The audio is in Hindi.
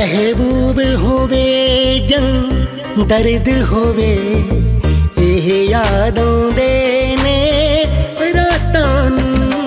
महबूब होवे जंग दर्द होवे, ਇਹ यादों दे